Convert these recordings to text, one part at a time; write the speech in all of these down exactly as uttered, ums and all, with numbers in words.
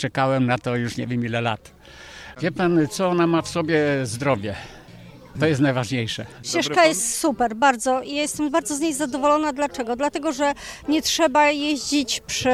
Czekałem na to już nie wiem ile lat. Wie pan, co ona ma w sobie? Zdrowie. To jest najważniejsze. Ścieżka jest super, bardzo. I jestem bardzo z niej zadowolona. Dlaczego? Dlatego, że nie trzeba jeździć przy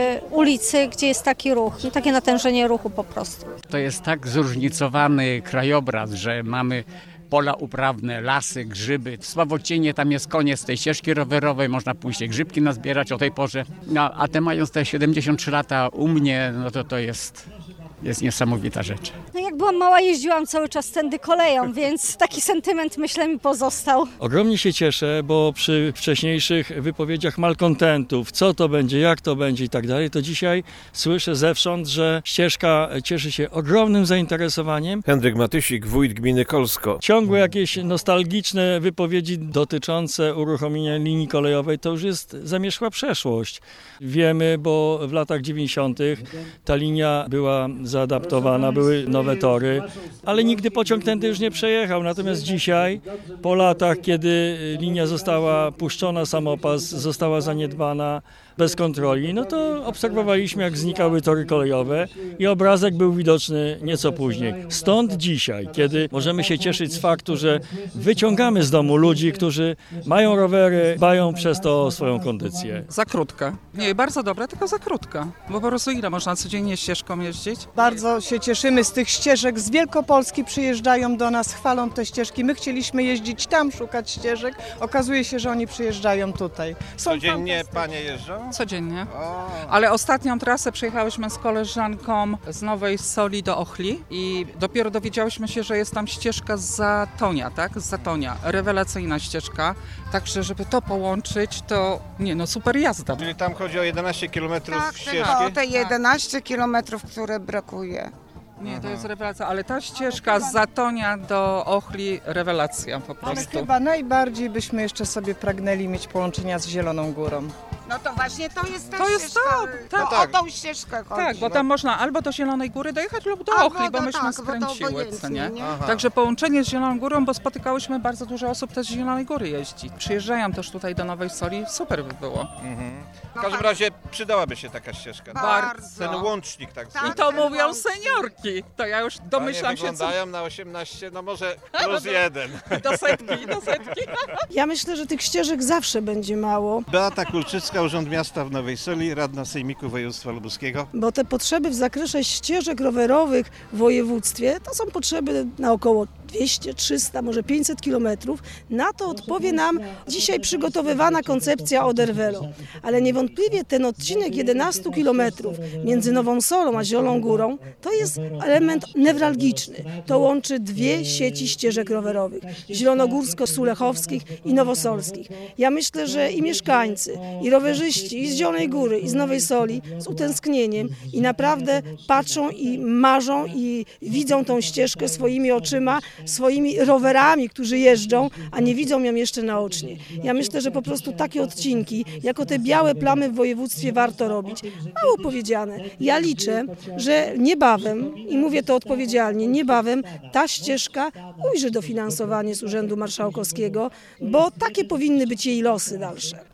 ulicy, gdzie jest taki ruch, takie natężenie ruchu po prostu. To jest tak zróżnicowany krajobraz, że mamy pola uprawne, lasy, grzyby. W Sławocinie tam jest koniec tej ścieżki rowerowej, można pójść się grzybki nazbierać o tej porze. No, a te mając te siedemdziesiąt trzy lata u mnie, no to to jest... jest niesamowita rzecz. No jak byłam mała, jeździłam cały czas tędy koleją, więc taki sentyment, myślę, mi pozostał. Ogromnie się cieszę, bo przy wcześniejszych wypowiedziach malkontentów, co to będzie, jak to będzie i tak dalej, to dzisiaj słyszę zewsząd, że ścieżka cieszy się ogromnym zainteresowaniem. Henryk Matysik, wójt gminy Kolsko. Ciągłe jakieś nostalgiczne wypowiedzi dotyczące uruchomienia linii kolejowej to już jest zamierzchła przeszłość. Wiemy, bo w latach dziewięćdziesiątych ta linia była zaadaptowana, były nowe tory, ale nigdy pociąg tędy już nie przejechał. Natomiast dzisiaj, po latach, kiedy linia została puszczona, samopas została zaniedbana bez kontroli, no to obserwowaliśmy, jak znikały tory kolejowe i obrazek był widoczny nieco później. Stąd dzisiaj, kiedy możemy się cieszyć z faktu, że wyciągamy z domu ludzi, którzy mają rowery, dbają przez to o swoją kondycję. Za krótka. Nie, bardzo dobra, tylko za krótka. Bo po prostu ile można codziennie ścieżką jeździć? Bardzo się cieszymy z tych ścieżek. Z Wielkopolski przyjeżdżają do nas, chwalą te ścieżki. My chcieliśmy jeździć tam, szukać ścieżek. Okazuje się, że oni przyjeżdżają tutaj. Są Codziennie panie jeżdżą? Codziennie. O. Ale ostatnią trasę przejechałyśmy z koleżanką z Nowej Soli do Ochli i dopiero dowiedziałyśmy się, że jest tam ścieżka z Zatonia, tak? Z Zatonia. Rewelacyjna ścieżka. Także, żeby to połączyć, to nie no, super jazda. Czyli tam chodzi o jedenaście kilometrów Tak, ścieżki? tylko o te jedenaście kilometrów, które brakuje. Nie, to jest rewelacja, ale ta ścieżka z Zatonia do Ochli, rewelacja po Ale prostu. chyba najbardziej byśmy jeszcze sobie pragnęli mieć połączenia z Zieloną Górą. No to właśnie to jest ta To jest ścieżka. to, tak. To tak. o tą ścieżkę chodzi. Tak, bo tam można albo do Zielonej Góry dojechać, lub do Albo Ochli, bo do- myśmy tak, bo to skręciły, co obojętnie, nie? nie? Aha. Także połączenie z Zieloną Górą, bo spotykałyśmy bardzo dużo osób też z Zielonej Góry jeździ. Przyjeżdżają też tutaj do Nowej Soli, super by było. Mhm. W każdym razie przydałaby się taka ścieżka. Bardzo. Ten łącznik tak Tak. zwany. I to ten mówią łącznik. seniorki. To ja już domyślam się, co wyglądają na osiemnaście, no może plus jeden. do setki, do setki. Ja myślę, że tych ścieżek zawsze będzie mało, Beata Kulczycka, Urząd Miasta w Nowej Soli, radna Sejmiku Województwa Lubuskiego. bo te potrzeby w zakresie ścieżek rowerowych w województwie to są potrzeby na około dwieście, trzysta, może pięćset kilometrów. Na to odpowie nam dzisiaj przygotowywana koncepcja Oderwelo. Ale niewątpliwie ten odcinek jedenaście kilometrów między Nową Solą a Zieloną Górą to jest element newralgiczny. To łączy dwie sieci ścieżek rowerowych, zielonogórsko-sulechowskich i nowosolskich. Ja myślę, że i mieszkańcy, i rowerzyści, i z Zielonej Góry, i z Nowej Soli z utęsknieniem i naprawdę patrzą i marzą i widzą tą ścieżkę swoimi oczyma, swoimi rowerami, którzy jeżdżą, a nie widzą ją jeszcze naocznie. Ja myślę, że po prostu takie odcinki, jako te białe plamy w województwie warto robić. Mało powiedziane. Ja liczę, że niebawem, i mówię to odpowiedzialnie, niebawem ta ścieżka ujrzy dofinansowanie z Urzędu Marszałkowskiego, bo takie powinny być jej losy dalsze.